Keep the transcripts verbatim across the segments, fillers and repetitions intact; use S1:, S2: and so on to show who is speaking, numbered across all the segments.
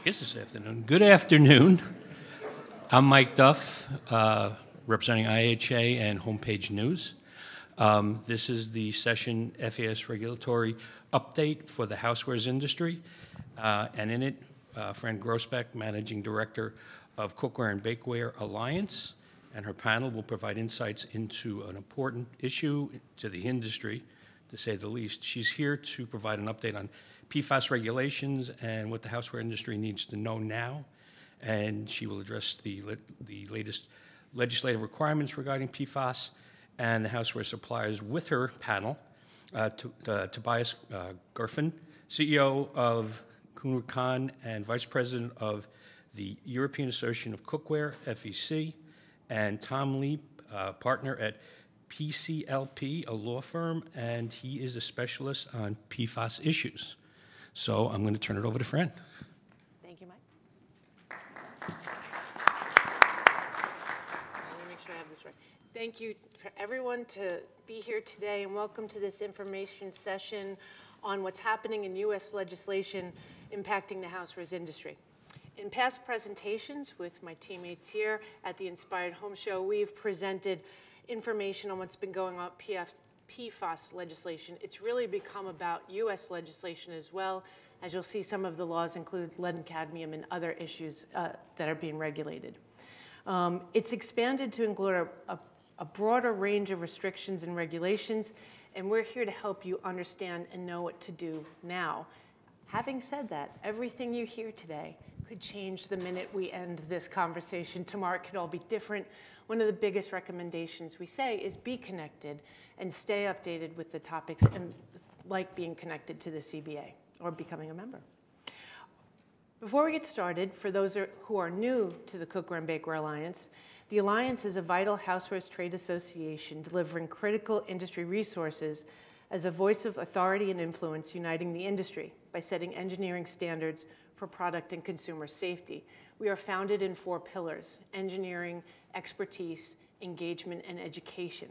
S1: guess this afternoon. Good afternoon. I'm Mike Duff, uh, representing I H A and Homepage News. Um, this is the session F A S regulatory update for the housewares industry. Uh, and in it, uh, Fran Grossbeck, Managing Director of Cookware and Bakeware Alliance, and her panel will provide insights into an important issue to the industry, to say the least. She's here to provide an update on P FAS regulations and what the houseware industry needs to know now. And she will address the, the latest legislative requirements regarding P FAS and the houseware suppliers with her panel. Uh, to, uh, Tobias uh, Gerfen, C E O of Kuhnert Kahn and Vice President of the European Association of Cookware, F E C, and Tom Leap, uh, partner at P C L P, a law firm, and he is a specialist on P FAS issues. So I'm going to turn it over to Fran.
S2: Thank you, Mike. Let me make sure I have this right. Thank you for everyone to be here today, and welcome to this information session on what's happening in U S legislation impacting the housewares industry. In past presentations with my teammates here at the Inspired Home Show, we've presented information on what's been going on with P FAS legislation. It's really become about U S legislation as well. As you'll see, some of the laws include lead and cadmium and other issues uh, that are being regulated. Um, it's expanded to include a, a, a broader range of restrictions and regulations, and we're here to help you understand and know what to do now. Having said that, everything you hear today could change the minute we end this conversation. Tomorrow it could all be different. One of the biggest recommendations we say is be connected and stay updated with the topics, and like being connected to the C B A or becoming a member. Before we get started, for those who are new to the Cookware and Bakeware Alliance, the Alliance is a vital housewares trade association delivering critical industry resources as a voice of authority and influence, uniting the industry by setting engineering standards for product and consumer safety. We are founded in four pillars: engineering, expertise, engagement, and education.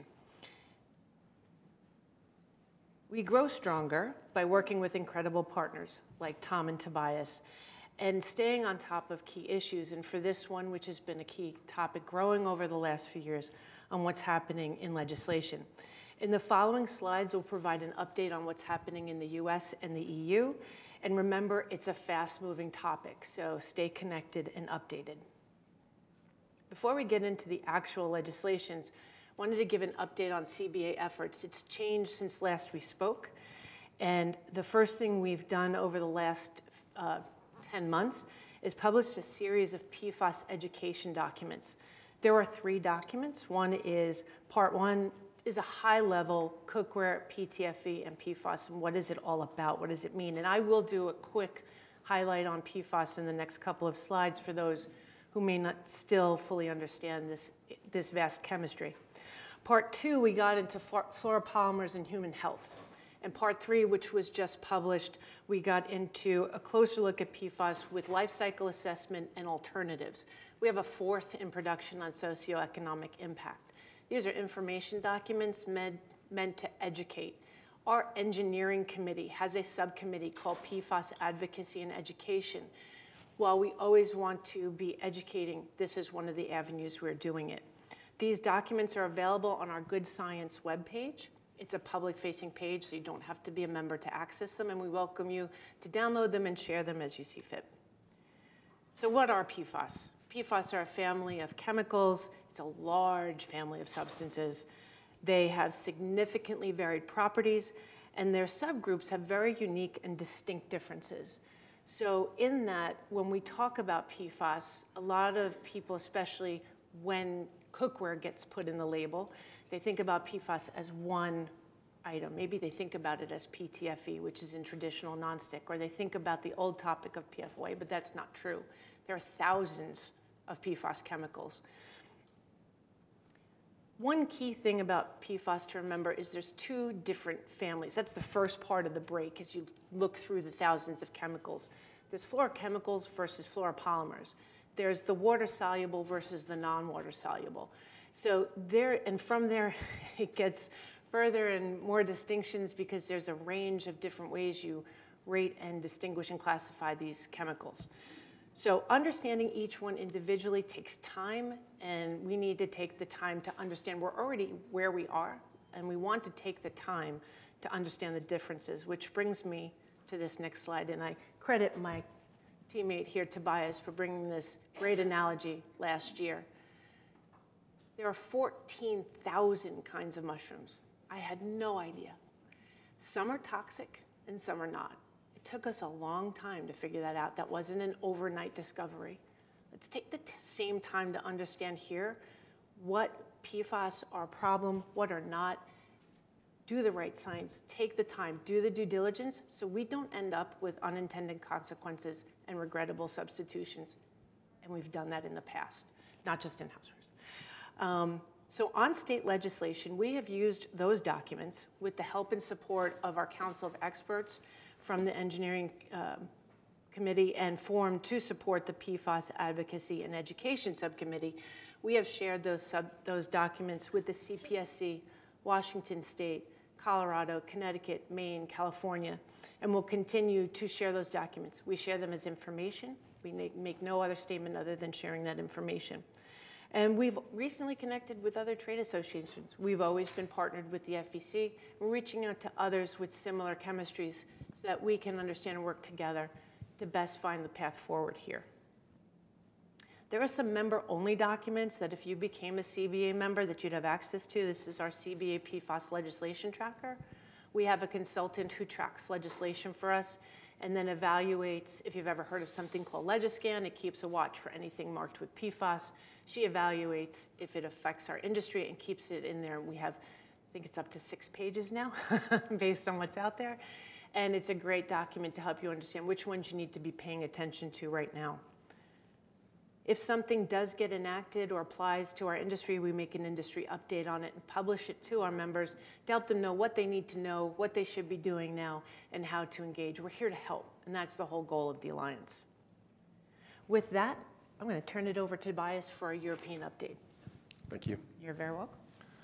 S2: We grow stronger by working with incredible partners like Tom and Tobias and staying on top of key issues. And for this one, which has been a key topic growing over the last few years, on what's happening in legislation. In the following slides, we'll provide an update on what's happening in the U S and the E U. And remember, it's a fast-moving topic, so stay connected and updated. Before we get into the actual legislations, I wanted to give an update on C B A efforts. It's changed since last we spoke. And the first thing we've done over the last uh, ten months is published a series of P FAS education documents. There are three documents. One is, part one is a high-level cookware, P T F E, and P FAS, and what is it all about? What does it mean? And I will do a quick highlight on P FAS in the next couple of slides for those who may not still fully understand this, this vast chemistry. Part two, we got into fluoropolymers and human health. And part three, which was just published, we got into a closer look at P FAS with life cycle assessment and alternatives. We have a fourth in production on socioeconomic impact. These are information documents meant, meant to educate. Our engineering committee has a subcommittee called P FAS Advocacy and Education. While we always want to be educating, this is one of the avenues we're doing it. These documents are available on our Good Science webpage. It's a public-facing page, so you don't have to be a member to access them, and we welcome you to download them and share them as you see fit. So what are P FAS? P FAS are a family of chemicals. It's a large family of substances. They have significantly varied properties, and their subgroups have very unique and distinct differences. So in that, when we talk about P FAS, a lot of people, especially when cookware gets put in the label, they think about P FAS as one item. Maybe they think about it as P T F E, which is in traditional nonstick, or they think about the old topic of P F O A, but that's not true. There are thousands of P FAS chemicals. One key thing about P FAS to remember is there's two different families. That's the first part of the break as you look through the thousands of chemicals. There's fluorochemicals versus fluoropolymers. There's the water-soluble versus the non-water-soluble. So there, and from there, it gets further and more distinctions because there's a range of different ways you rate and distinguish and classify these chemicals. So understanding each one individually takes time, and we need to take the time to understand we're already where we are, and we want to take the time to understand the differences, which brings me to this next slide, and I credit my teammate here, Tobias, for bringing this great analogy last year. There are fourteen thousand kinds of mushrooms. I had no idea. Some are toxic and some are not. It took us a long time to figure that out. That wasn't an overnight discovery. Let's take the t- same time to understand here what P FAS are a problem, what are not. Do the right science, take the time, do the due diligence so we don't end up with unintended consequences and regrettable substitutions. And we've done that in the past, not just in housewares. Um, so on state legislation, we have used those documents with the help and support of our Council of Experts from the Engineering uh, Committee and formed to support the P FAS Advocacy and Education Subcommittee. We have shared those, sub, those documents with the C P S C, Washington State, Colorado, Connecticut, Maine, California, and we'll continue to share those documents. We share them as information. We make no other statement other than sharing that information. And we've recently connected with other trade associations. We've always been partnered with the F E C. We're reaching out to others with similar chemistries so that we can understand and work together to best find the path forward here. There are some member-only documents that if you became a C B A member that you'd have access to. This is our C B A P FAS legislation tracker. We have a consultant who tracks legislation for us and then evaluates, if you've ever heard of something called Legiscan, it keeps a watch for anything marked with P FAS. She evaluates if it affects our industry and keeps it in there. We have, I think it's up to six pages now based on what's out there. And it's a great document to help you understand which ones you need to be paying attention to right now. If something does get enacted or applies to our industry, we make an industry update on it and publish it to our members to help them know what they need to know, what they should be doing now, and how to engage. We're here to help, and that's the whole goal of the Alliance. With that, I'm going to turn it over to Tobias for a European update.
S3: Thank you.
S2: You're very welcome.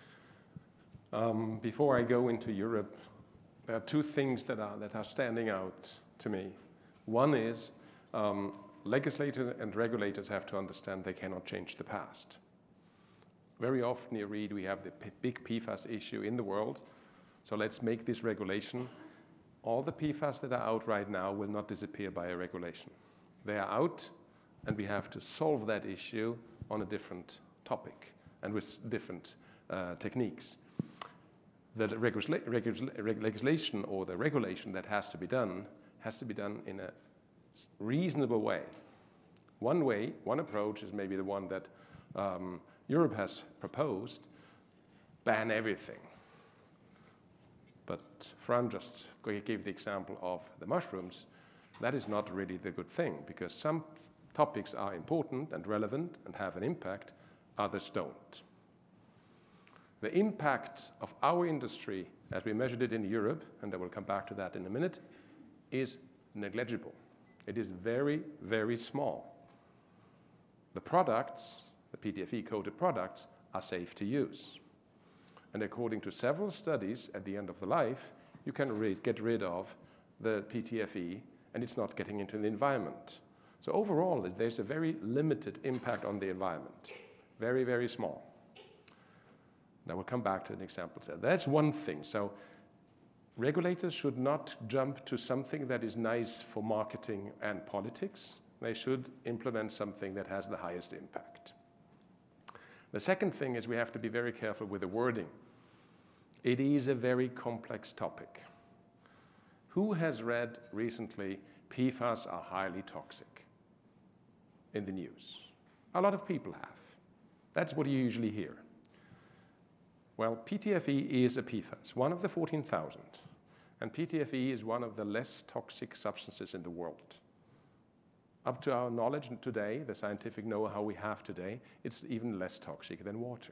S3: Um, before I go into Europe, there are two things that are, that are standing out to me. One is um, legislators and regulators have to understand they cannot change the past. Very often you read we have the p- big P FAS issue in the world, so let's make this regulation. All the P FAS that are out right now will not disappear by a regulation. They are out, and we have to solve that issue on a different topic and with different uh, techniques. The regula- regula- reg- legislation or the regulation that has to be done has to be done in a reasonable way. One way, one approach is maybe the one that um, Europe has proposed, ban everything. But Fran just gave the example of the mushrooms. That is not really the good thing, because some topics are important and relevant and have an impact, others don't. The impact of our industry, as we measured it in Europe, and I will come back to that in a minute, is negligible. It is very, very small. The products, the P T F E-coated products, are safe to use. And according to several studies, at the end of the life, you can re- get rid of the P T F E, and it's not getting into the environment. So overall, there's a very limited impact on the environment. Very, very small. Now we'll come back to an example. So that's one thing. So regulators should not jump to something that is nice for marketing and politics. They should implement something that has the highest impact. The second thing is we have to be very careful with the wording. It is a very complex topic. Who has read recently P FAS are highly toxic in the news? A lot of people have. That's what you usually hear. Well, P T F E is a P FAS, one of the fourteen thousand. And P T F E is one of the less toxic substances in the world. Up to our knowledge today, the scientific know-how we have today, it's even less toxic than water.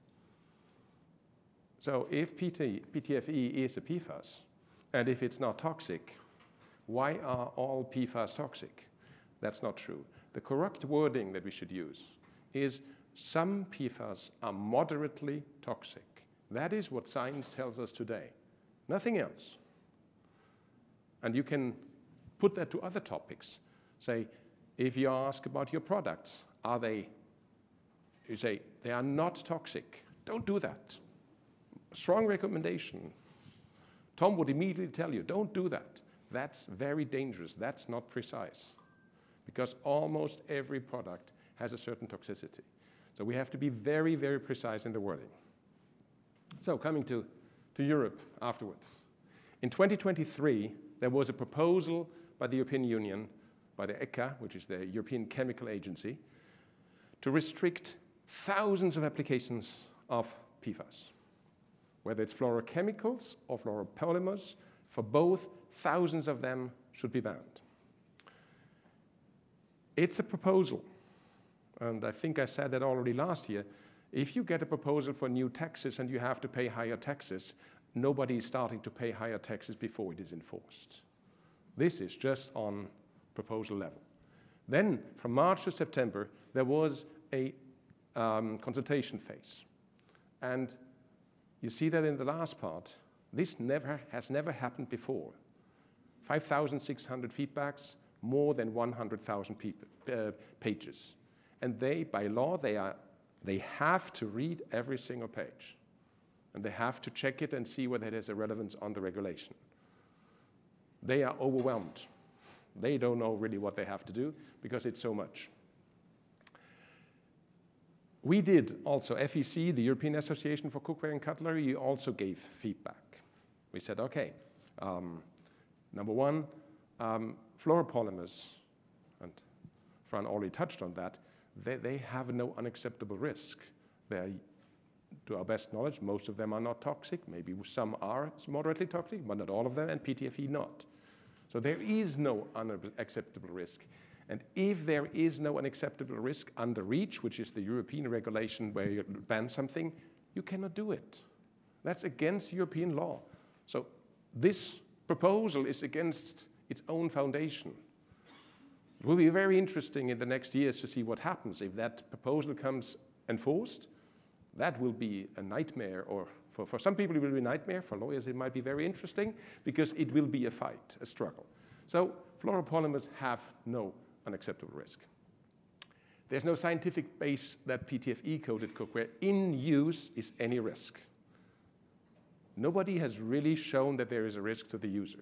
S3: So if P T, P T F E is a P FAS, and if it's not toxic, why are all P FAS toxic? That's not true. The correct wording that we should use is some P FAS are moderately toxic. That is what science tells us today. Nothing else. And you can put that to other topics. Say, If you ask about your products, are they, you say, they are not toxic. Don't do that. Strong recommendation. Tom would immediately tell you, don't do that. That's very dangerous. That's not precise. Because almost every product has a certain toxicity. So we have to be very, very precise in the wording. So coming to, to Europe afterwards. In twenty twenty-three, there was a proposal by the European Union, by the E C A, which is the European Chemical Agency, to restrict thousands of applications of P FAS. Whether it's fluorochemicals or fluoropolymers, for both, thousands of them should be banned. It's a proposal, and I think I said that already last year. If you get a proposal for new taxes and you have to pay higher taxes, nobody is starting to pay higher taxes before it is enforced. This is just on proposal level. Then, from March to September, there was a um, consultation phase. And you see that in the last part, this never has never happened before. five thousand six hundred feedbacks, more than one hundred thousand uh, pages. And they, by law, they, are, they have to read every single page. And they have to check it and see whether it has a relevance on the regulation. They are overwhelmed. They don't know really what they have to do because it's so much. We did also, F E C, the European Association for Cookware and Cutlery, also gave feedback. We said, okay, um, number one, um, fluoropolymers, and Fran already touched on that, they, they have no unacceptable risk. They're, to our best knowledge, most of them are not toxic. Maybe some are moderately toxic, but not all of them, and P T F E not. So there is no unacceptable risk. And if there is no unacceptable risk under REACH, which is the European regulation where you ban something, you cannot do it. That's against European law. So this proposal is against its own foundation. It will be very interesting in the next years to see what happens if that proposal comes enforced. That will be a nightmare, or for, for some people it will be a nightmare. For lawyers it might be very interesting because it will be a fight, a struggle. So fluoropolymers have no unacceptable risk. There's no scientific base that P T F E-coated cookware in use is any risk. Nobody has really shown that there is a risk to the user.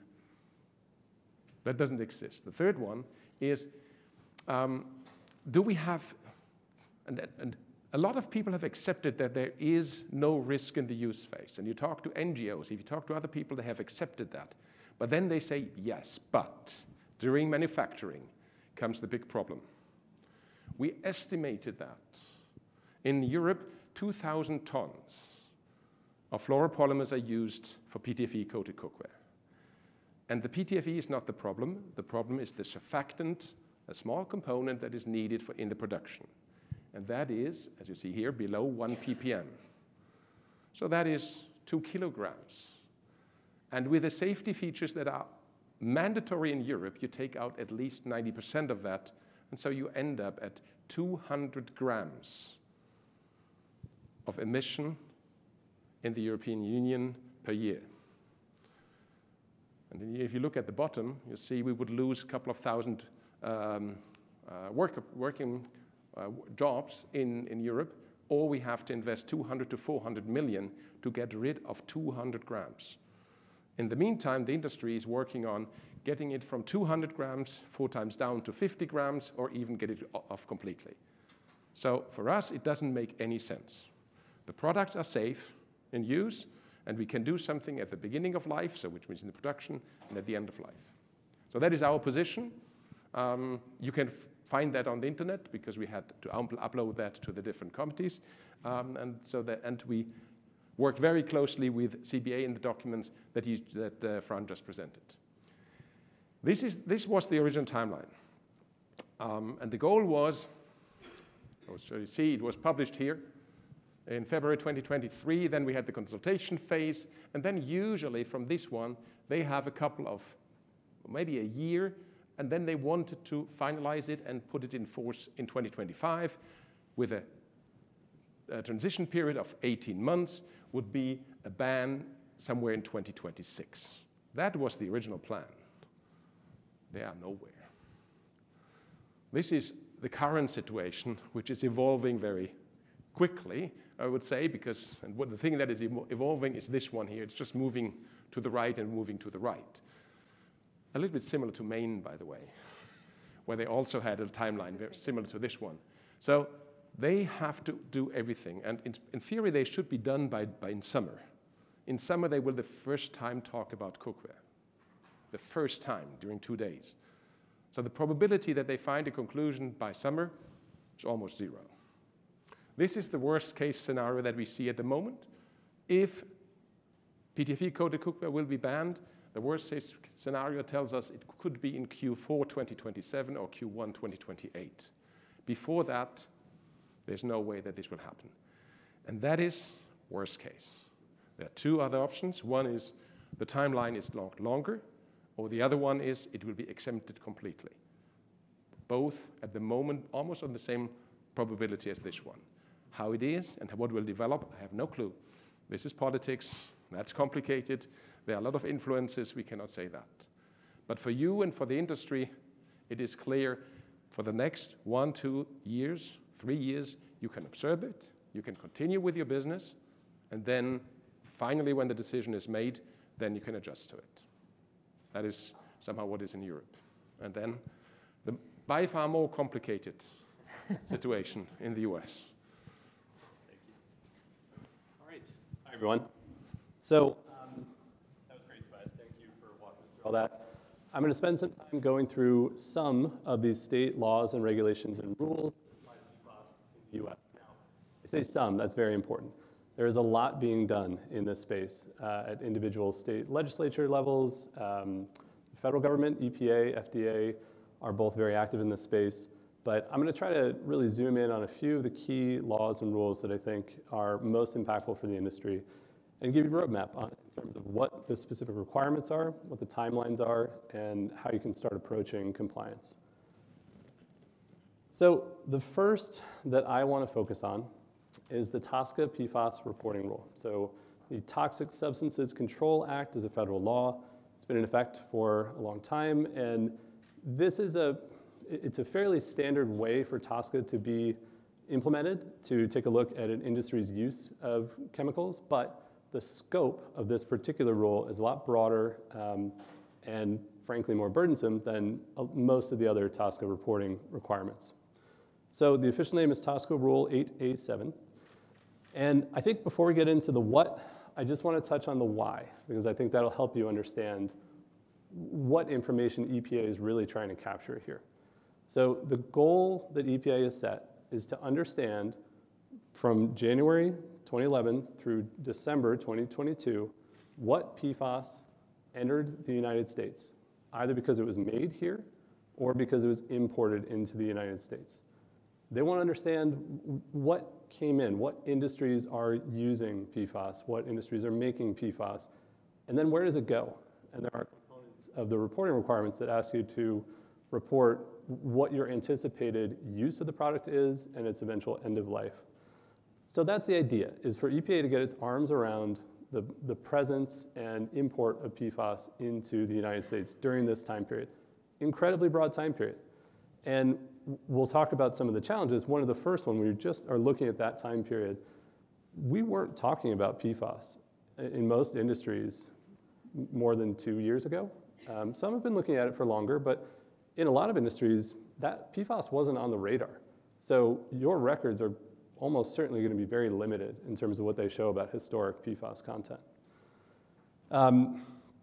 S3: That doesn't exist. The third one is, um, do we have, and, and a lot of people have accepted that there is no risk in the use phase. And you talk to N G Os, if you talk to other people, they have accepted that. But then they say, yes, but during manufacturing comes the big problem. We estimated that in Europe, two thousand tons of fluoropolymers are used for P T F E-coated cookware. And the P T F E is not the problem. The problem is the surfactant, a small component that is needed for in the production. And that is, as you see here, below one p p m. So that is two kilograms. And with the safety features that are mandatory in Europe, you take out at least ninety percent of that, and so you end up at two hundred grams of emission in the European Union per year. And if you look at the bottom, you see we would lose a couple of thousand um, uh, work, working uh, jobs in, in Europe, or we have to invest two hundred to four hundred million to get rid of two hundred grams. In the meantime, the industry is working on getting it from two hundred grams, four times down to fifty grams, or even get it off completely. So for us, it doesn't make any sense. The products are safe in use, and we can do something at the beginning of life, so which means in the production, and at the end of life. So that is our position. Um, you can f find that on the internet, because we had to upload that to the different committees, um, and so that and we worked very closely with C B A in the documents that, he, that uh, Fran just presented. This, is, this was the original timeline. Um, and the goal was, so you see, it was published here in February twenty twenty-three. Then we had the consultation phase. And then usually from this one, they have a couple of, maybe a year, and then they wanted to finalize it and put it in force in twenty twenty-five with a, a transition period of eighteen months. Would be a ban somewhere in twenty twenty-six. That was the original plan. They are nowhere. This is the current situation, which is evolving very quickly, I would say, because and what the thing that is evolving is this one here. It's just moving to the right and moving to the right. A little bit similar to Maine, by the way, where they also had a timeline very similar to this one. So they have to do everything. And in, in theory, they should be done by, by in summer. In summer, they will the first time talk about cookware. The first time during two days. So the probability that they find a conclusion by summer is almost zero. This is the worst case scenario that we see at the moment. If P T F E-coated cookware will be banned, the worst case scenario tells us it could be in Q four twenty twenty-seven or Q one twenty twenty-eight. Before that, there's no way that this will happen. And that is worst case. There are two other options. One is the timeline is long, longer, or the other one is it will be exempted completely. Both at the moment almost on the same probability as this one. How it is and what will develop, I have no clue. This is politics, that's complicated. There are a lot of influences, we cannot say that. But for you and for the industry, it is clear for the next one, two years, three years, you can observe it, you can continue with your business, and then finally when the decision is made, then you can adjust to it. That is somehow what is in Europe. And then the by far more complicated situation in the U S.
S4: Thank you. All right. Hi, everyone. So um, that was great, Tobias. Thank you for walking us through all that. I'm going to spend some time going through some of these state laws and regulations and rules that apply to P FAS in the U S. Now, I say some, that's very important. There is a lot being done in this space uh, at individual state legislature levels. Um, federal government, E P A, F D A are both very active in this space. But I'm going to try to really zoom in on a few of the key laws and rules that I think are most impactful for the industry and give you a roadmap on in terms of what the specific requirements are, what the timelines are, and how you can start approaching compliance. So the first that I want to focus on is the TSCA P FAS reporting rule. So the Toxic Substances Control Act is a federal law. It's been in effect for a long time, and this is a, it's a fairly standard way for TSCA to be implemented, to take a look at an industry's use of chemicals, but the scope of this particular rule is a lot broader um, and frankly more burdensome than uh, most of the other TSCA reporting requirements. So the official name is TSCA Rule eight A seven. And I think before we get into the what, I just want to touch on the why, because I think that'll help you understand what information E P A is really trying to capture here. So the goal that E P A has set is to understand from January twenty eleven through December twenty twenty-two what P FAS entered the United States, either because it was made here or because it was imported into the United States. They want to understand what came in, what industries are using P FAS, what industries are making P FAS, and then where does it go? And there are components of the reporting requirements that ask you to report what your anticipated use of the product is and its eventual end of life. So that's the idea, is for E P A to get its arms around the, the presence and import of P FAS into the United States during this time period. Incredibly broad time period. And we'll talk about some of the challenges. One of the first one, we just are looking at that time period. We weren't talking about P FAS in most industries more than two years ago. Um, some have been looking at it for longer, but in a lot of industries, that P FAS wasn't on the radar. So your records are almost certainly going to be very limited in terms of what they show about historic P FAS content. Um,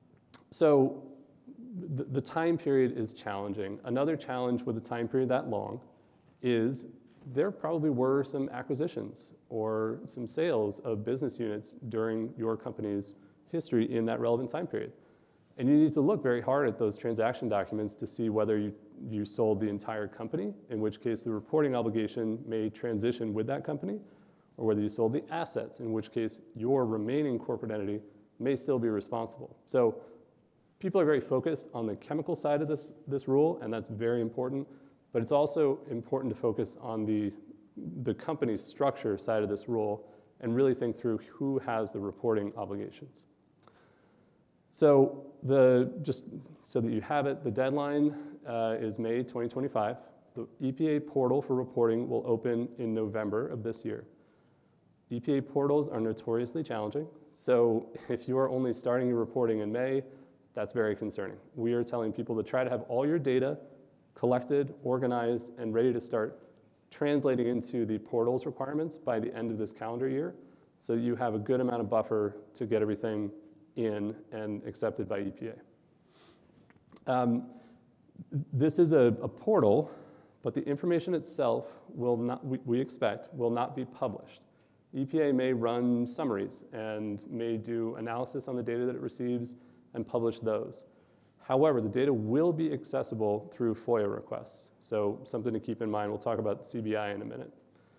S4: so the, the time period is challenging. Another challenge with a time period that long is there probably were some acquisitions or some sales of business units during your company's history in that relevant time period. And you need to look very hard at those transaction documents to see whether you, you sold the entire company, in which case the reporting obligation may transition with that company, or whether you sold the assets, in which case your remaining corporate entity may still be responsible. So people are very focused on the chemical side of this, this rule, and that's very important, but it's also important to focus on the, the company's structure side of this rule and really think through who has the reporting obligations. So the, just so that you have it, the deadline uh, is May twenty twenty-five. The E P A portal for reporting will open in November of this year. E P A portals are notoriously challenging, so if you are only starting your reporting in May, that's very concerning. We are telling people to try to have all your data collected, organized, and ready to start translating into the portal's requirements by the end of this calendar year, so you have a good amount of buffer to get everything in and accepted by E P A. Um, this is a, a portal, but the information itself will not, we, we expect, will not be published. E P A may run summaries and may do analysis on the data that it receives and publish those. However, the data will be accessible through FOIA requests. So something to keep in mind. We'll talk about C B I in a minute.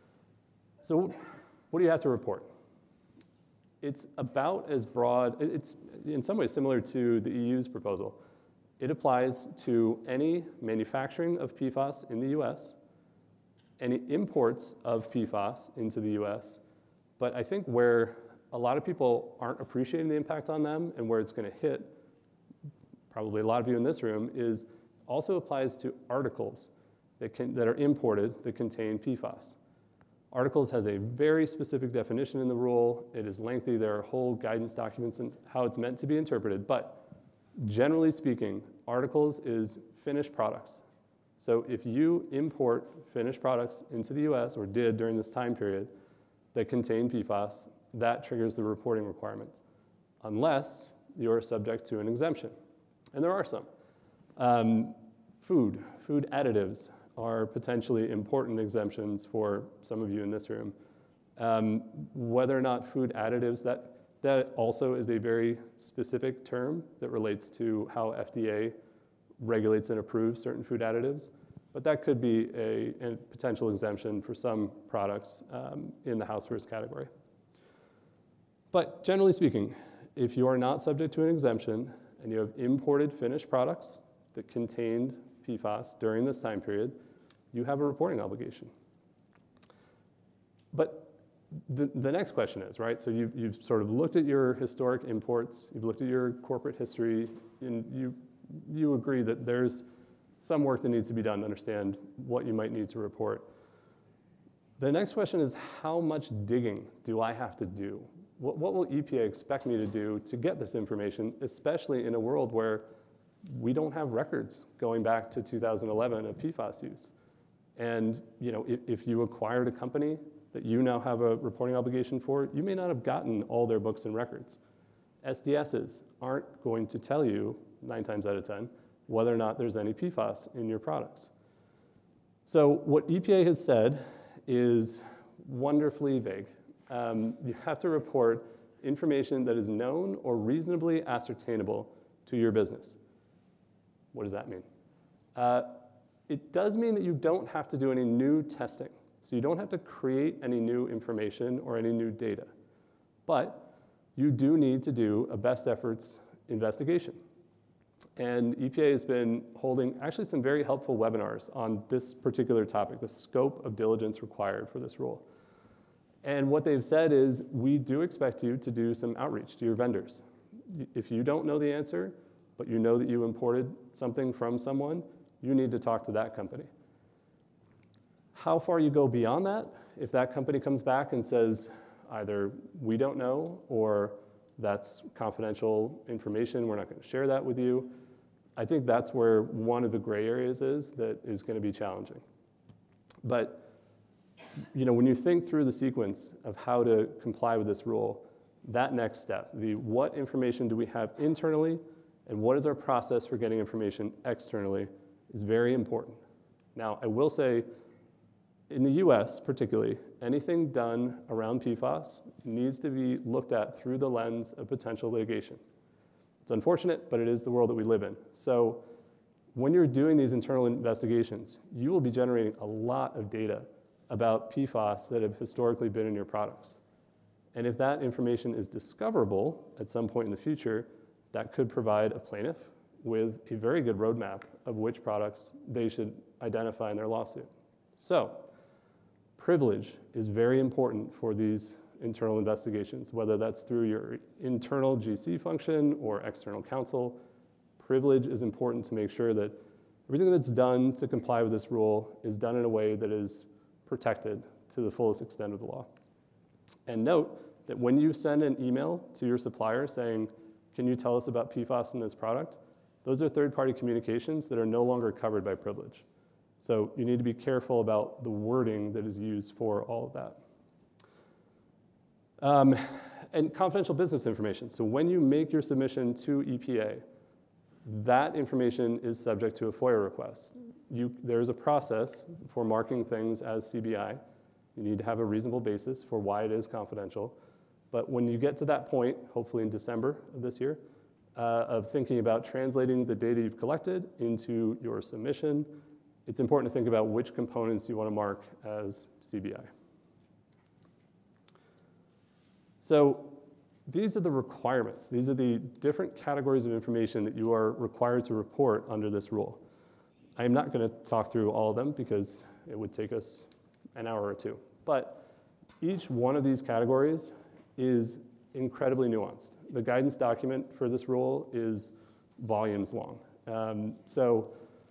S4: So what do you have to report? It's about as broad, it's in some ways similar to the E U's proposal. It applies to any manufacturing of P FAS in the U S, any imports of P FAS into the U S, but I think where a lot of people aren't appreciating the impact on them and where it's going to hit, probably a lot of you in this room, is also applies to articles that, can, that are imported that contain P FAS. Articles has a very specific definition in the rule. It is lengthy. There are whole guidance documents and how it's meant to be interpreted. But generally speaking, articles is finished products. So if you import finished products into the U S, or did during this time period, that contain P FAS, that triggers the reporting requirement, unless you're subject to an exemption. And there are some. Um, food, food additives are potentially important exemptions for some of you in this room. Um, whether or not food additives, that, that also is a very specific term that relates to how F D A regulates and approves certain food additives. But that could be a, a potential exemption for some products um, in the housewares category. But generally speaking, if you are not subject to an exemption and you have imported finished products that contained P FAS during this time period, you have a reporting obligation. But the, the next question is, right, so you've, you've sort of looked at your historic imports, you've looked at your corporate history, and you, you agree that there's some work that needs to be done to understand what you might need to report. The next question is, how much digging do I have to do? What, what will E P A expect me to do to get this information, especially in a world where we don't have records going back to two thousand eleven of P FAS use? And you know, if, if you acquired a company that you now have a reporting obligation for, you may not have gotten all their books and records. S D Ss aren't going to tell you, nine times out of ten, whether or not there's any P FAS in your products. So what E P A has said is wonderfully vague. Um, you have to report information that is known or reasonably ascertainable to your business. What does that mean? Uh, it does mean that you don't have to do any new testing. So you don't have to create any new information or any new data. But you do need to do a best efforts investigation. And E P A has been holding actually some very helpful webinars on this particular topic, the scope of diligence required for this rule. And what they've said is, we do expect you to do some outreach to your vendors. If you don't know the answer, but you know that you imported something from someone, you need to talk to that company. How far you go beyond that, if that company comes back and says, either we don't know, or that's confidential information, we're not going to share that with you, I think that's where one of the gray areas is that is going to be challenging. But you know, when you think through the sequence of how to comply with this rule, that next step, the what information do we have internally and what is our process for getting information externally, is very important. Now, I will say, in the U S particularly, anything done around P FAS needs to be looked at through the lens of potential litigation. It's unfortunate, but it is the world that we live in. So when you're doing these internal investigations, you will be generating a lot of data about P FAS that have historically been in your products. And if that information is discoverable at some point in the future, that could provide a plaintiff with a very good roadmap of which products they should identify in their lawsuit. So privilege is very important for these internal investigations, whether that's through your internal G C function or external counsel. Privilege is important to make sure that Everything that's done to comply with this rule is done in a way that is protected to the fullest extent of the law. And note that when you send an email to your supplier saying, can you tell us about P FAS in this product? Those are third-party communications that are no longer covered by privilege. So you need to be careful about the wording that is used for all of that. Um, and confidential business information. So when you make your submission to E P A, that information is subject to a FOIA request. You, there's a process for marking things as C B I. You need to have a reasonable basis for why it is confidential. But when you get to that point, hopefully in December of this year, uh, of thinking about translating the data you've collected into your submission, it's important to think about which components you want to mark as C B I. So these are the requirements. These are the different categories of information that you are required to report under this rule. I am not going to talk through all of them because it would take us an hour or two. But each one of these categories is incredibly nuanced. The guidance document for this rule is volumes long. Um, so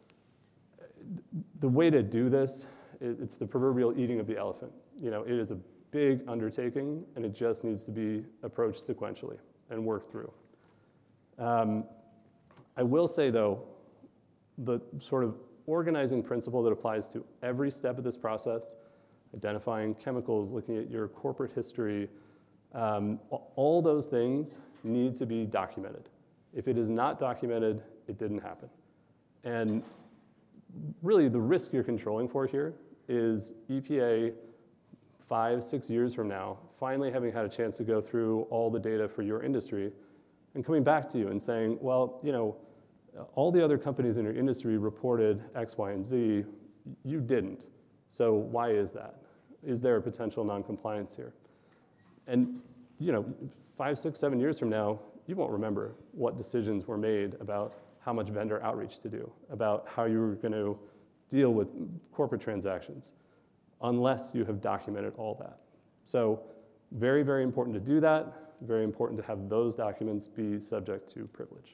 S4: the way to do this, it's the proverbial eating of the elephant. You know, it is a big undertaking, and it just needs to be approached sequentially and worked through. Um, I will say, though, the sort of organizing principle that applies to every step of this process, identifying chemicals, looking at your corporate history, um, all those things need to be documented. If it is not documented, it didn't happen. And really, the risk you're controlling for here is E P A five, six years from now, finally having had a chance to go through all the data for your industry and coming back to you and saying, well, you know, all the other companies in your industry reported X, Y, and Z. You didn't. So why is that? Is there a potential non-compliance here? And, you know, five, six, seven years from now, you won't remember what decisions were made about how much vendor outreach to do, about how you were going to deal with corporate transactions, unless you have documented all that. So very, very important to do that. Very important to have those documents be subject to privilege.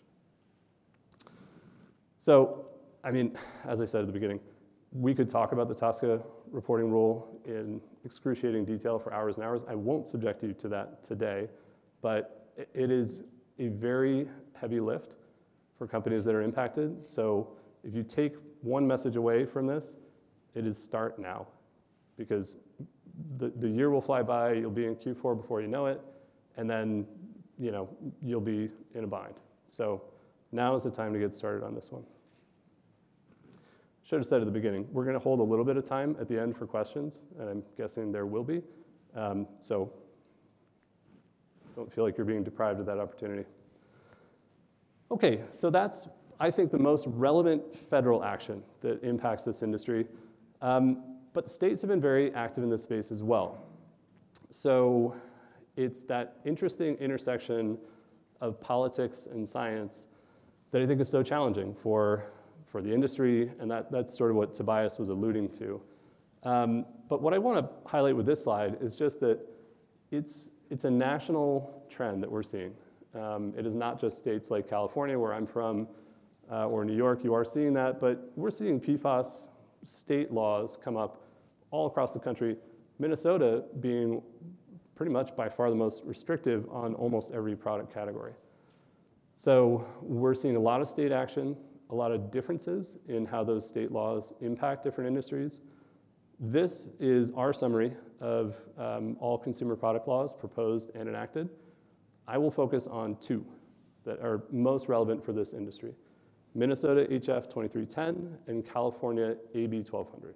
S4: So, I mean, as I said at the beginning, we could talk about the TSCA reporting rule in excruciating detail for hours and hours. I won't subject you to that today, but it is a very heavy lift for companies that are impacted. So if you take one message away from this, it is start now. Because the, the year will fly by, you'll be in Q four before you know it, and then, you know, you'll be in a bind. So now is the time to get started on this one. Should have said at the beginning, we're going to hold a little bit of time at the end for questions, and I'm guessing there will be. Um, so don't feel like you're being deprived of that opportunity. Okay, so that's, I think, the most relevant federal action that impacts this industry. Um, but the states have been very active in this space as well. So it's that interesting intersection of politics and science that I think is so challenging for for the industry, and that, that's sort of what Tobias was alluding to. Um, but what I want to highlight with this slide is just that it's, it's a national trend that we're seeing. Um, it is not just states like California, where I'm from, uh, or New York. You are seeing that, but we're seeing P FAS state laws come up all across the country, Minnesota being pretty much by far the most restrictive on almost every product category. So we're seeing a lot of state action, a lot of differences in how those state laws impact different industries. This is our summary of um, all consumer product laws proposed and enacted. I will focus on two that are most relevant for this industry: Minnesota H F twenty-three ten and California A B twelve hundred.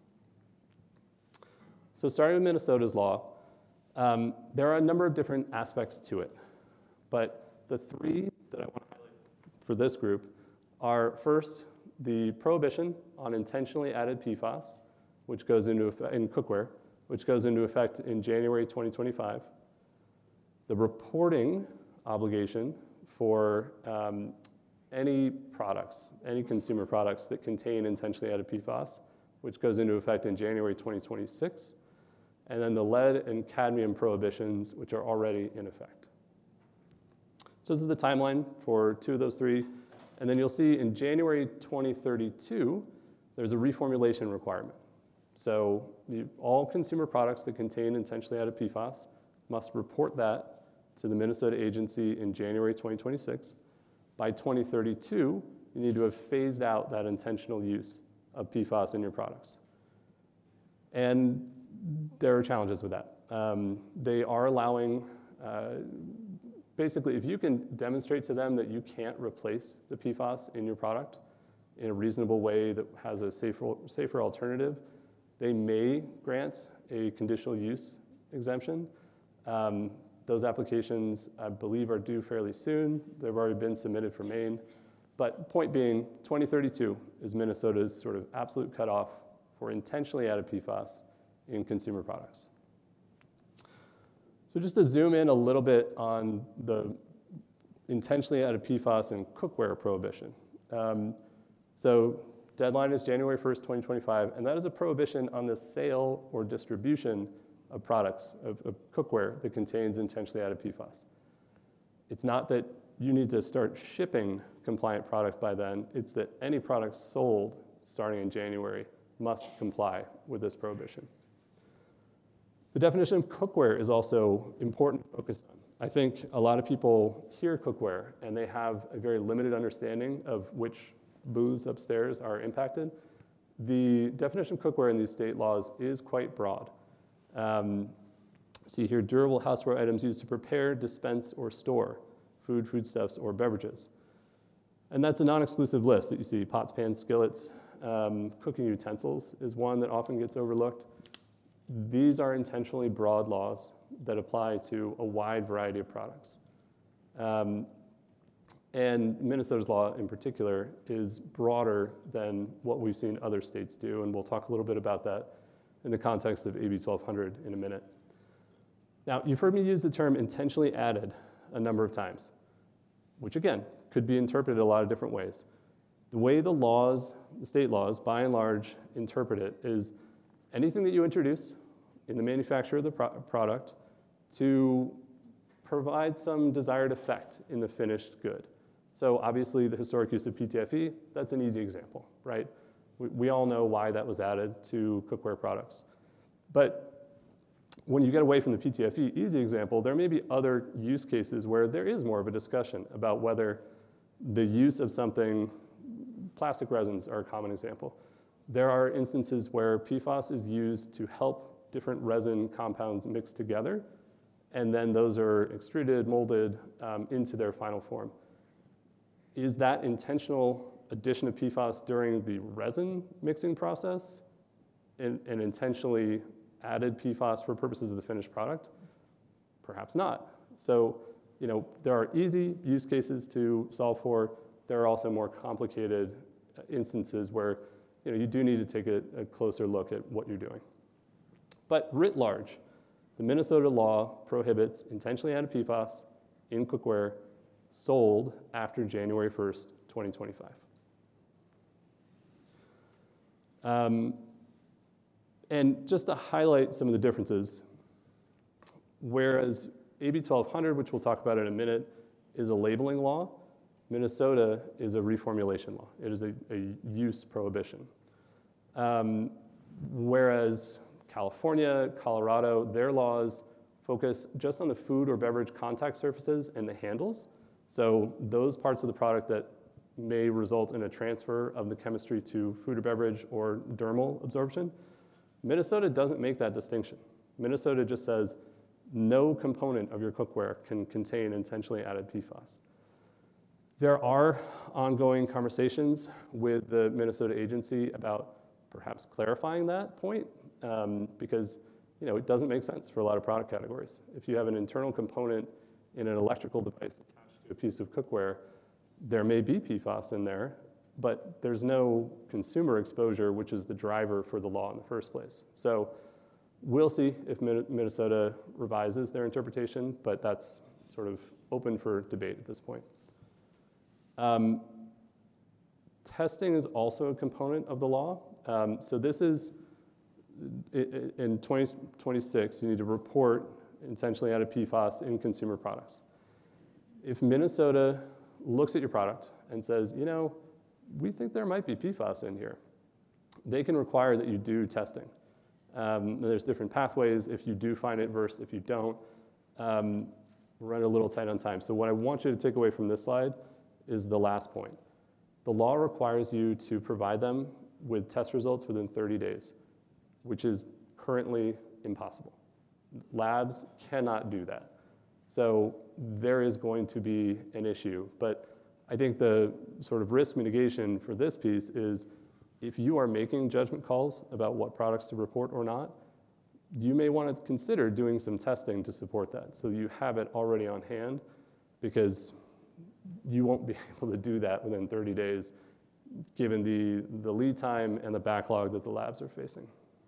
S4: So starting with Minnesota's law, um, there are a number of different aspects to it, but the three that I want to highlight for this group are, first, the prohibition on intentionally added P FAS, which goes into effect in cookware, which goes into effect in January twenty twenty-five. The reporting obligation for um, any products, any consumer products that contain intentionally added P FAS, which goes into effect in January twenty twenty-six. And then the lead and cadmium prohibitions, which are already in effect. So this is the timeline for two of those three. And then you'll see in January twenty thirty-two, there's a reformulation requirement. So you, all consumer products that contain intentionally added P FAS must report that to the Minnesota agency in January twenty twenty-six. By twenty thirty-two, you need to have phased out that intentional use of P FAS in your products. And there are challenges with that. Um, they are allowing, uh, basically, if you can demonstrate to them that you can't replace the P FAS in your product in a reasonable way that has a safer, safer alternative, they may grant a conditional use exemption. Um, those applications, I believe, are due fairly soon. They've already been submitted for Maine. But point being, twenty thirty-two is Minnesota's sort of absolute cutoff for intentionally added P FAS in consumer products. So just to zoom in a little bit on the intentionally added P FAS and cookware prohibition. Um, so deadline is January first, twenty twenty-five, and that is a prohibition on the sale or distribution of products, of, of cookware that contains intentionally added P FAS. It's not that you need to start shipping compliant product by then, it's that any product sold starting in January must comply with this prohibition. The definition of cookware is also important to focus on. I think a lot of people hear cookware and they have a very limited understanding of which booths upstairs are impacted. The definition of cookware in these state laws is quite broad. Um, see here, durable houseware items used to prepare, dispense, or store food, foodstuffs, or beverages. And that's a non-exclusive list that you see. Pots, pans, skillets, um, cooking utensils is one that often gets overlooked. These are intentionally broad laws that apply to a wide variety of products. Um, and Minnesota's law in particular is broader than what we've seen other states do, and we'll talk a little bit about that in the context of A B twelve hundred in a minute. Now, you've heard me use the term intentionally added a number of times, which again, could be interpreted a lot of different ways. The way the laws, the state laws, by and large, interpret it is anything that you introduce in the manufacture of the pro product to provide some desired effect in the finished good. So obviously the historic use of P T F E, that's an easy example, right? We, we all know why that was added to cookware products. But when you get away from the P T F E easy example, there may be other use cases where there is more of a discussion about whether the use of something, plastic resins are a common example. There are instances where P FAS is used to help different resin compounds mix together, and then those are extruded, molded um, into their final form. Is that intentional addition of P FAS during the resin mixing process and, and intentionally added P FAS for purposes of the finished product? Perhaps not. So, you know, there are easy use cases to solve for. There are also more complicated instances where, you know, you do need to take a, a closer look at what you're doing. But writ large, the Minnesota law prohibits intentionally added P FAS in cookware sold after January first, twenty twenty-five. Um, and just to highlight some of the differences, whereas A B twelve hundred, which we'll talk about in a minute, is a labeling law, Minnesota is a reformulation law. It is a, a use prohibition. Um, whereas California, Colorado, their laws focus just on the food or beverage contact surfaces and the handles. So those parts of the product that may result in a transfer of the chemistry to food or beverage or dermal absorption. Minnesota doesn't make that distinction. Minnesota just says no component of your cookware can contain intentionally added P FAS. There are ongoing conversations with the Minnesota agency about perhaps clarifying that point um, because you know, it doesn't make sense for a lot of product categories. If you have an internal component in an electrical device attached to a piece of cookware, there may be P FAS in there, but there's no consumer exposure, which is the driver for the law in the first place. So we'll see if Minnesota revises their interpretation, but that's sort of open for debate at this point. Um, testing is also a component of the law. Um, so this is, in twenty twenty-six, you need to report intentionally added P FAS in consumer products. If Minnesota looks at your product and says, you know, we think there might be P FAS in here, they can require that you do testing. Um, there's different pathways if you do find it versus if you don't. Um, we're running a little tight on time. So what I want you to take away from this slide is the last point. The law requires you to provide them with test results within thirty days, which is currently impossible. Labs cannot do that. So there is going to be an issue. But I think the sort of risk mitigation for this piece is if you are making judgment calls about what products to report or not, you may want to consider doing some testing to support that so you have it already on hand, because you won't be able to do that within thirty days given the, the lead time and the backlog that the labs are facing.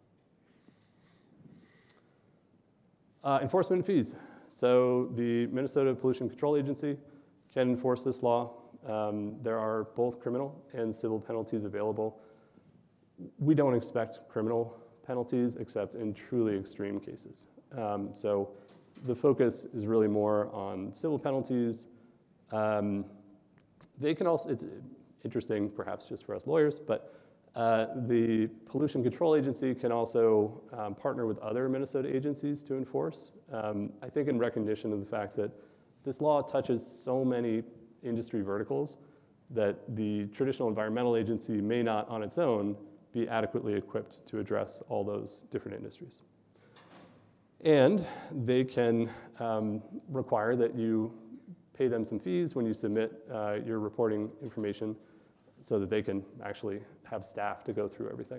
S4: Uh, enforcement and fees. So the Minnesota Pollution Control Agency can enforce this law. Um, there are both criminal and civil penalties available. We don't expect criminal penalties except in truly extreme cases. Um, so the focus is really more on civil penalties. Um, they can also, it's interesting perhaps just for us lawyers, but uh, the Pollution Control Agency can also um, partner with other Minnesota agencies to enforce. Um, I think in recognition of the fact that this law touches so many industry verticals that the traditional environmental agency may not on its own be adequately equipped to address all those different industries. And they can um, require that you pay them some fees when you submit uh, your reporting information so that they can actually have staff to go through everything.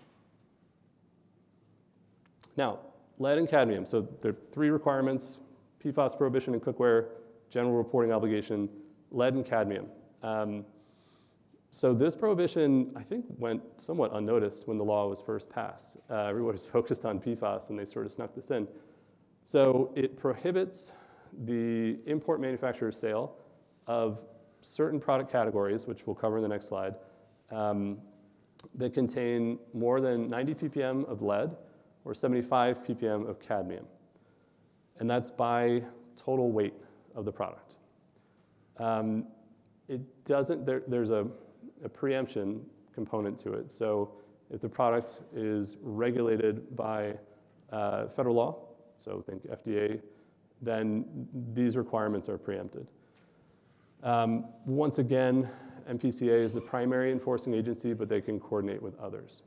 S4: Now, lead and cadmium. So there are three requirements: P FAS prohibition in cookware, general reporting obligation, lead and cadmium. Um, So this prohibition, I think, went somewhat unnoticed when the law was first passed. Uh, everyone was focused on P FAS, and they sort of snuck this in. So it prohibits the import manufacturer sale of certain product categories, which we'll cover in the next slide, um, that contain more than ninety p p m of lead or seventy-five p p m of cadmium. And that's by total weight of the product. Um, it doesn't, there, there's a a preemption component to it. So if the product is regulated by uh, federal law, so think F D A, then these requirements are preempted. Um, once again, M P C A is the primary enforcing agency, but they can coordinate with others.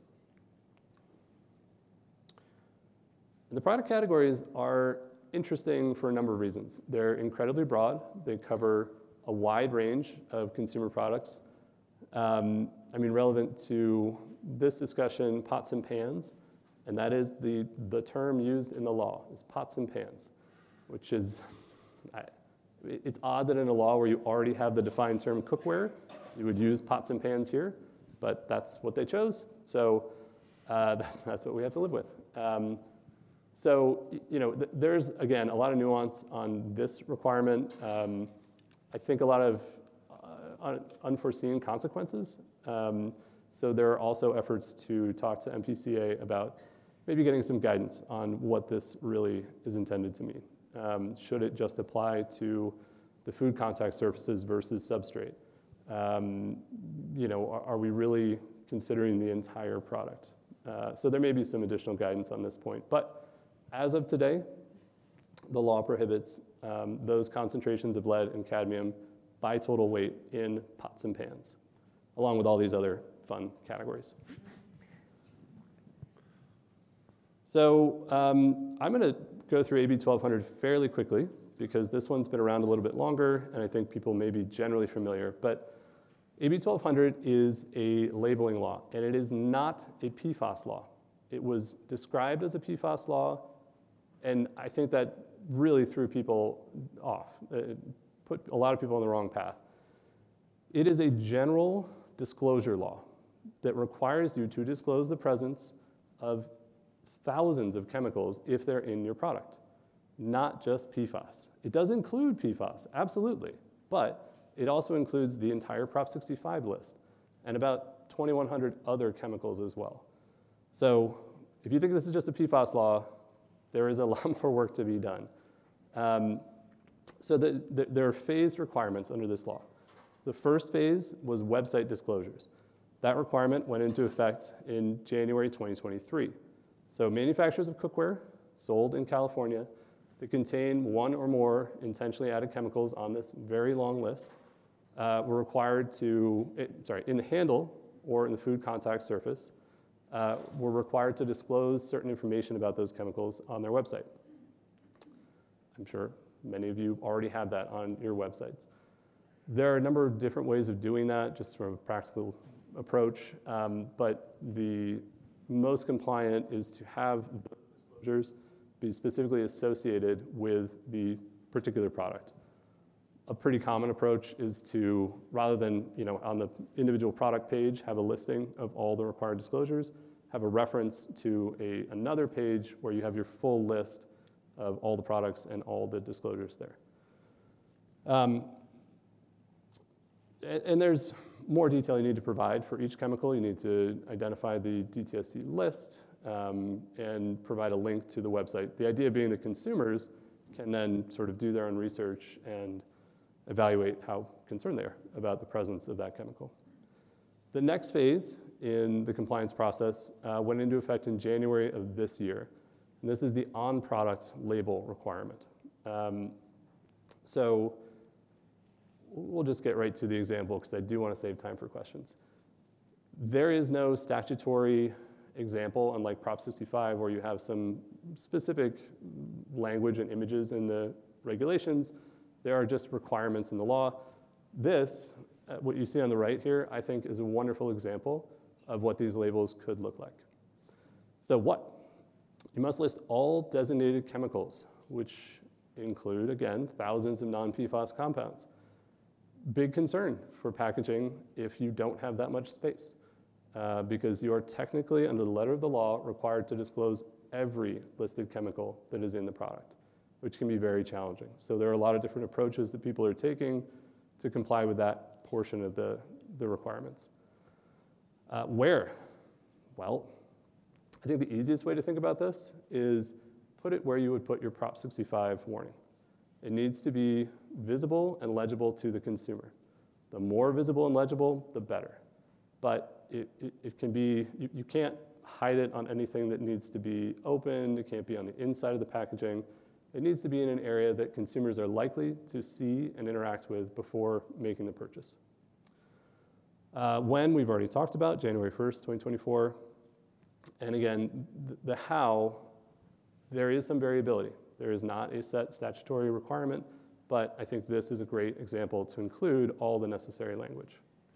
S4: And the product categories are interesting for a number of reasons. They're incredibly broad. They cover a wide range of consumer products. Um, I mean, relevant to this discussion, pots and pans, and that is the, the term used in the law, is pots and pans, which is, I, it's odd that in a law where you already have the defined term cookware, you would use pots and pans here, but that's what they chose, so uh, that, that's what we have to live with. Um, so, you know, th there's, again, a lot of nuance on this requirement. Um, I think a lot of unforeseen consequences. Um, so there are also efforts to talk to M P C A about maybe getting some guidance on what this really is intended to mean. Um, should it just apply to the food contact surfaces versus substrate? Um, you know, are, are we really considering the entire product? Uh, so there may be some additional guidance on this point. But as of today, the law prohibits um, those concentrations of lead and cadmium by total weight in pots and pans, along with all these other fun categories. So um, I'm going to go through A B twelve hundred fairly quickly because this one's been around a little bit longer, and I think people may be generally familiar. But A B twelve hundred is a labeling law, and it is not a P FAS law. It was described as a P FAS law, and I think that really threw people off. It put a lot of people on the wrong path. It is a general disclosure law that requires you to disclose the presence of thousands of chemicals if they're in your product, not just P FAS. It does include P FAS, absolutely, but it also includes the entire Prop sixty-five list and about twenty-one hundred other chemicals as well. So if you think this is just a P FAS law, there is a lot more work to be done. Um, so the, the, there are phased requirements under this law. The first phase was website disclosures. That requirement went into effect in January twenty twenty-three. So manufacturers of cookware sold in California that contain one or more intentionally added chemicals on this very long list uh, were required to, it, sorry, in the handle or in the food contact surface, uh, were required to disclose certain information about those chemicals on their website. I'm sure many of you already have that on your websites. There are a number of different ways of doing that, just from a practical approach, um, but the most compliant is to have those disclosures be specifically associated with the particular product. A pretty common approach is to, rather than you know, on the individual product page, have a listing of all the required disclosures, have a reference to a, another page where you have your full list of all the products and all the disclosures there. Um, and, and there's more detail you need to provide for each chemical. You need to identify the D T S C list um, and provide a link to the website. The idea being that consumers can then sort of do their own research and evaluate how concerned they are about the presence of that chemical. The next phase in the compliance process uh, went into effect in January of this year. And this is the on-product label requirement. Um, so we'll just get right to the example because I do want to save time for questions. There is no statutory example, unlike Prop sixty-five, where you have some specific language and images in the regulations. There are just requirements in the law. This, uh, what you see on the right here, I think is a wonderful example of what these labels could look like. So what? You must list all designated chemicals, which include, again, thousands of non-P FAS compounds. Big concern for packaging if you don't have that much space, uh, because you are technically, under the letter of the law, required to disclose every listed chemical that is in the product, which can be very challenging. So there are a lot of different approaches that people are taking to comply with that portion of the, the requirements. Uh, where? Well, I think the easiest way to think about this is put it where you would put your Prop sixty-five warning. It needs to be visible and legible to the consumer. The more visible and legible, the better. But it, it, it can be, you, you can't hide it on anything that needs to be opened. It can't be on the inside of the packaging. It needs to be in an area that consumers are likely to see and interact with before making the purchase. Uh, when, we've already talked about, January first, twenty twenty-four. And again, the, the how, there is some variability. There is not a set statutory requirement, but I think this is a great example to include all the necessary language.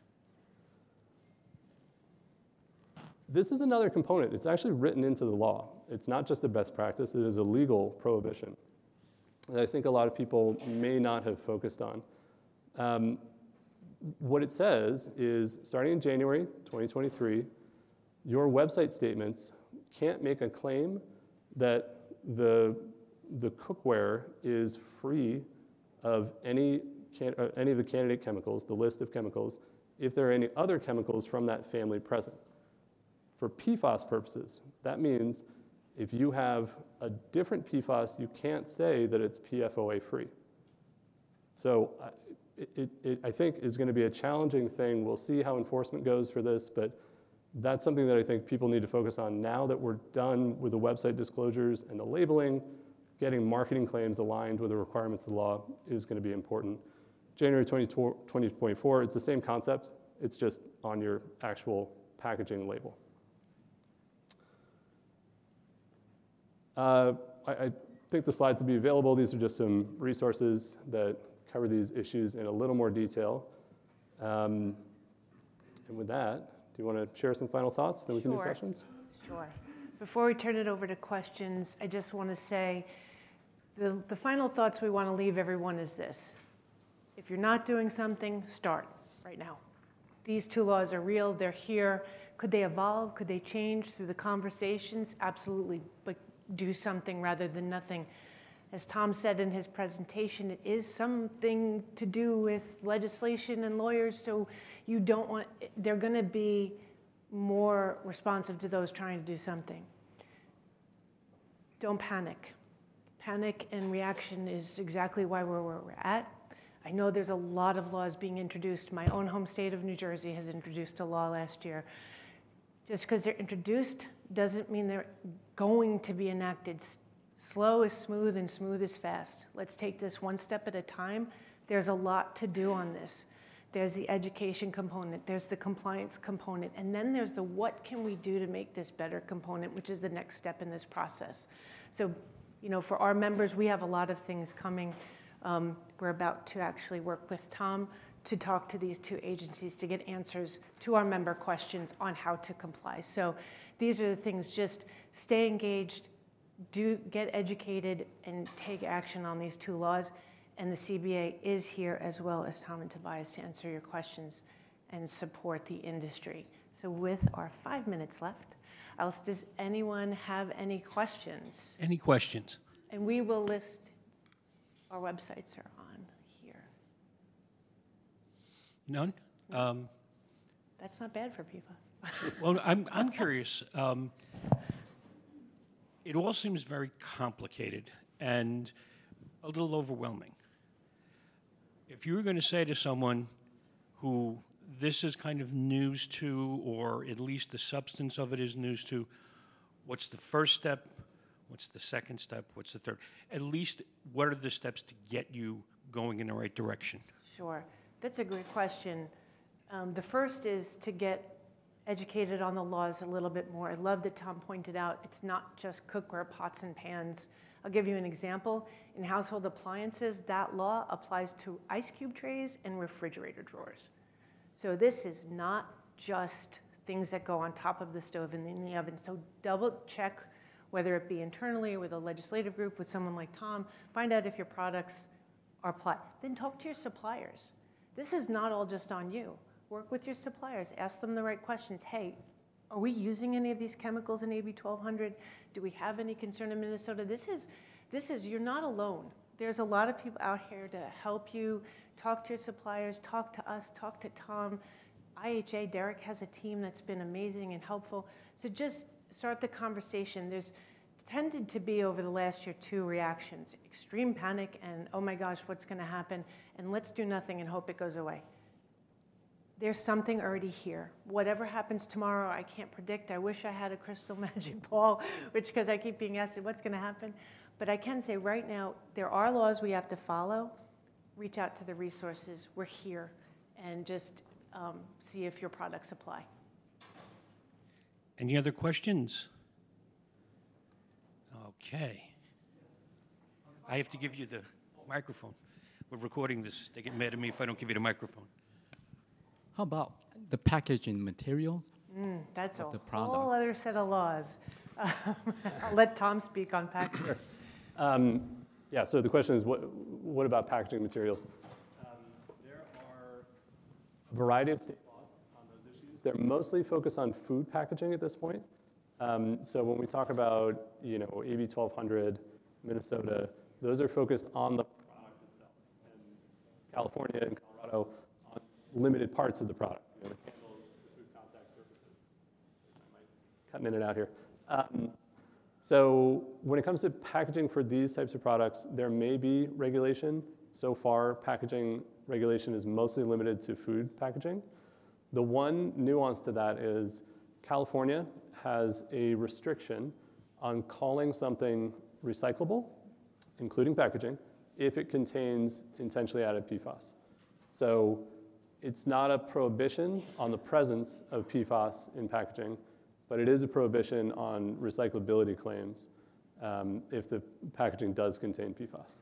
S4: This is another component. It's actually written into the law. It's not just a best practice, it is a legal prohibition that I think a lot of people may not have focused on. Um, what it says is, starting in January twenty twenty-three, your website statements can't make a claim that the, the cookware is free of any, can, uh, any of the candidate chemicals, the list of chemicals, if there are any other chemicals from that family present. For P FAS purposes, that means if you have a different P FAS, you can't say that it's P F O A free. So uh, it, it, it, I think, is going to be a challenging thing. We'll see how enforcement goes for this, but that's something that I think people need to focus on now that we're done with the website disclosures and the labeling. Getting marketing claims aligned with the requirements of the law is going to be important. January twenty twenty-four, it's the same concept. It's just on your actual packaging label. Uh, I, I think the slides will be available. These are just some resources that cover these issues in a little more detail. Um, and with that, do you want to share some final thoughts? Then we
S2: Sure.
S4: can do questions.
S2: Sure. Before we turn it over to questions, I just want to say the, the final thoughts we want to leave everyone is this. If you're not doing something, start right now. These two laws are real. They're here. Could they evolve? Could they change through the conversations? Absolutely. But do something rather than nothing. As Tom said in his presentation, it is something to do with legislation and lawyers, so you don't want, they're going to be more responsive to those trying to do something. Don't panic. Panic and reaction is exactly why we're where we're at. I know there's a lot of laws being introduced. My own home state of New Jersey has introduced a law last year. Just because they're introduced doesn't mean they're going to be enacted. Slow is smooth and smooth is fast. Let's take this one step at a time. There's a lot to do on this. There's the education component, there's the compliance component, and then there's the what can we do to make this better component, which is the next step in this process. So, you know, for our members, we have a lot of things coming. Um, we're about to actually work with Tom to talk to these two agencies to get answers to our member questions on how to comply. So these are the things, just stay engaged, do get educated, and take action on these two laws. And the C B A is here, as well as Tom and Tobias, to answer your questions and support the industry. So with our five minutes left, else does anyone have any questions?
S1: Any questions?
S2: And we will list, our websites are on here.
S1: None? Um,
S2: That's not bad for people.
S1: Well, I'm, I'm curious. Um, it all seems very complicated and a little overwhelming. If you were going to say to someone who this is kind of news to, or at least the substance of it is news to, what's the first step? What's the second step? What's the third? At least what are the steps to get you going in the right direction?
S2: Sure. That's a great question. Um, the first is to get educated on the laws a little bit more. I love that Tom pointed out it's not just cookware, pots and pans. I'll give you an example. In household appliances, that law applies to ice cube trays and refrigerator drawers. So this is not just things that go on top of the stove and in the oven. So double check, whether it be internally or with a legislative group, with someone like Tom, find out if your products are applied. Then talk to your suppliers. This is not all just on you. Work with your suppliers. Ask them the right questions. Hey, are we using any of these chemicals in A B twelve hundred? Do we have any concern in Minnesota? This is, this is, you're not alone. There's a lot of people out here to help you. Talk to your suppliers, talk to us, talk to Tom. I H A, Derek has a team that's been amazing and helpful. So just start the conversation. There's tended to be over the last year two reactions: extreme panic and, oh my gosh, what's gonna happen? And let's do nothing and hope it goes away. There's something already here. Whatever happens tomorrow, I can't predict. I wish I had a crystal magic ball, which, because I keep being asked what's gonna happen. But I can say right now, there are laws we have to follow. Reach out to the resources. We're here. And just um, see if your products apply.
S1: Any other questions? Okay. I have to give you the microphone. We're recording this. They get mad at me if I don't give you the microphone.
S5: How about the packaging material?
S2: Mm, that's a
S5: the
S2: whole
S5: product.
S2: other set of laws. Um, I'll let Tom speak on packaging.
S4: Um, yeah, so the question is, what, what about packaging materials? Um, there are a variety of state laws on those issues. They're mostly focused on food packaging at this point. Um, so when we talk about, you know, A B twelve hundred, Minnesota, those are focused on the product itself. And California and Colorado on limited parts of the product, you know, the candles, the food contact surfaces. I might cutting in and out here. Um, so when it comes to packaging for these types of products, there may be regulation. So far, packaging regulation is mostly limited to food packaging. The one nuance to that is California has a restriction on calling something recyclable, including packaging, if it contains intentionally added P FAS. So it's not a prohibition on the presence of P FAS in packaging, but it is a prohibition on recyclability claims um, if the packaging does contain P FAS.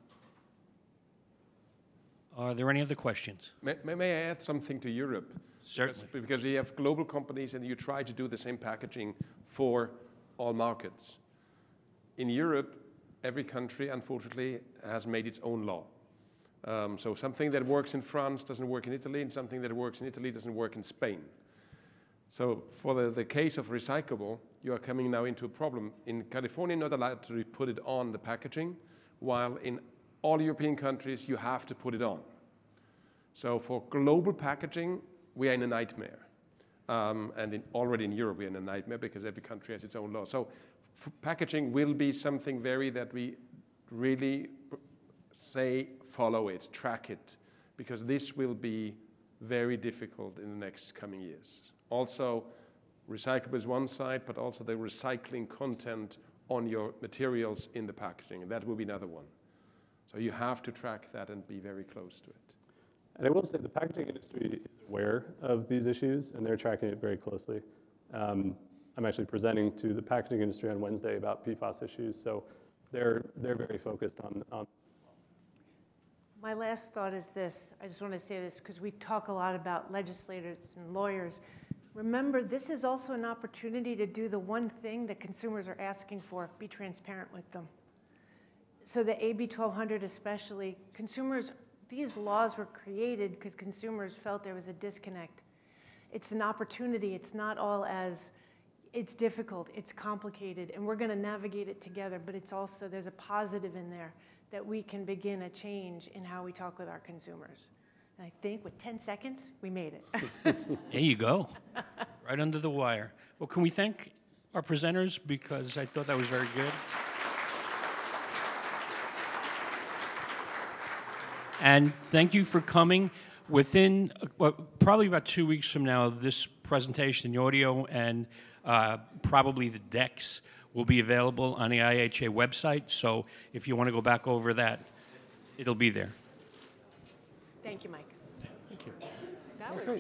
S1: Are there any other questions?
S3: May, may may I add something to Europe?
S1: Certainly.
S3: Because, because we have global companies and you try to do the same packaging for all markets. In Europe, every country, unfortunately, has made its own law. Um, so something that works in France doesn't work in Italy, and something that works in Italy doesn't work in Spain. So for the, the case of recyclable, you are coming now into a problem. In California, you're not allowed to put it on the packaging, while in all European countries, you have to put it on. So for global packaging, we are in a nightmare. Um, and in, already in Europe, we're in a nightmare because every country has its own law. So f- packaging will be something very that we really say, follow it, track it, because this will be very difficult in the next coming years. Also, recyclable is one side, but also the recycling content on your materials in the packaging. That will be another one. So you have to track that and be very close to it.
S4: And I will say the packaging industry is aware of these issues, and they're tracking it very closely. Um, I'm actually presenting to the packaging industry on Wednesday about P FAS issues, so they're they're very focused on. on
S2: My last thought is this. I just want to say this because we talk a lot about legislators and lawyers. Remember, this is also an opportunity to do the one thing that consumers are asking for: be transparent with them. So the A B twelve hundred especially, consumers, these laws were created because consumers felt there was a disconnect. It's an opportunity. It's not all as, it's difficult, it's complicated, and we're going to navigate it together, but it's also, there's a positive in there that we can begin a change in how we talk with our consumers. And I think with ten seconds, we made it.
S1: There you go. Right under the wire. Well, can we thank our presenters, because I thought that was very good. And thank you for coming. Within uh, well, probably about two weeks from now, this presentation, the audio, and uh, probably the decks will be available on the I H A website. So if you want to go back over that, it'll be there.
S2: Thank you, Mike.
S1: Thank you.
S2: That was